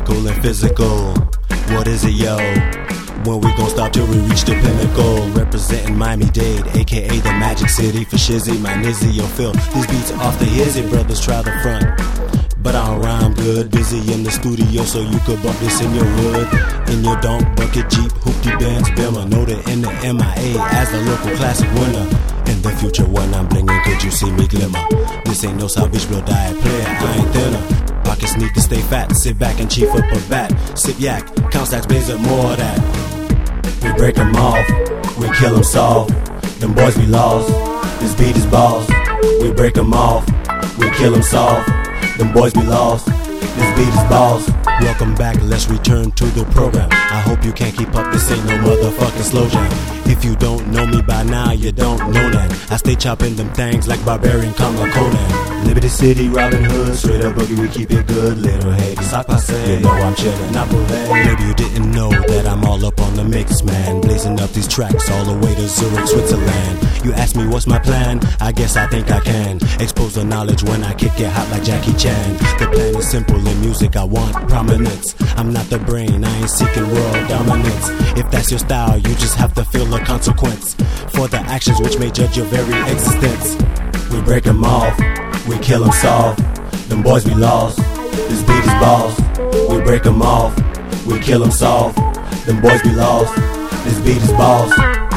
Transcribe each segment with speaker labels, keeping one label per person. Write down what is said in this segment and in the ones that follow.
Speaker 1: lyrical and physical. What is it, yo? When we gon' stop till we reach the pinnacle? Representing Miami-Dade, aka the Magic City. For Shizzy, my Nizzy, yo, Phil. These beats off the hizzy, brothers try the front, but I don't rhyme good. Busy in the studio, so you could bump this in your hood. In your donk, bucket, Jeep, hoopty bands, Bimmer. Noted in the MIA as the local classic winner. In the future when I'm blinging, could you see me glimmer? This ain't no South Beach real diet player, I ain't thinner. Pockets need to stay fat, sit back and chief up a bat. Sip yak, count stacks, blaze up more of that. We break them off, we kill them soft. Them boys we lost, this beat is balls. We break them off, we kill them soft. Them boys we lost, this beat is balls. Welcome back, let's return to the program. I hope you can't keep up, this ain't no motherfucking slow jam. If you don't know me by now, you don't know that. I stay chopping them things like Barbarian, Conga, Conan. Liberty City, Robin Hood, straight up boogie, we keep it good. Little Haiti, sock passe, you know I'm chillin', not bullet. Maybe you didn't know that I'm all up on the mix, man. Blazing up these tracks all the way to Zurich, Switzerland. You ask me what's my plan, I guess I think I can expose the knowledge when I kick it hot like Jackie Chan. The plan is simple, in music I want prominence. I'm not the brain, I ain't seeking world dominance. If that's your style, you just have to feel the consequence for the actions which may judge your very existence. We break them off, we kill them soft. Them boys we lost, this beat is balls. We break them off, we kill them soft. Them boys we lost, this beat is balls.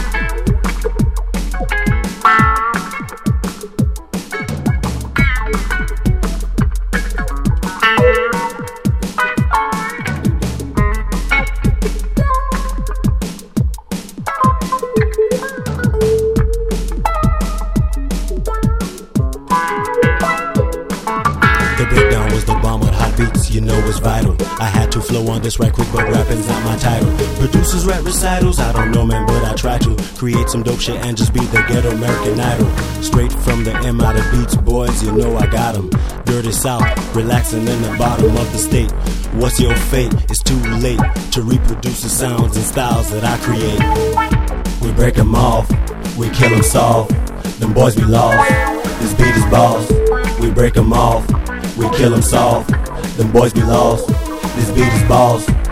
Speaker 1: The breakdown was the bomb with hot beats, you know it's vital. I had to flow on this right quick, but rapping's not my title. Producers rap recitals, I don't know man, but I try to create some dope shit and just be the ghetto American Idol. Straight from the M out of beats, boys, you know I got 'em. Dirty South, relaxing in the bottom of the state. What's your fate? It's too late to reproduce the sounds and styles that I create. We break 'em off, we kill 'em soft. Them boys we lost, this beat is balls. We break 'em off, we kill them soft. Them boys be lost, this beat is balls.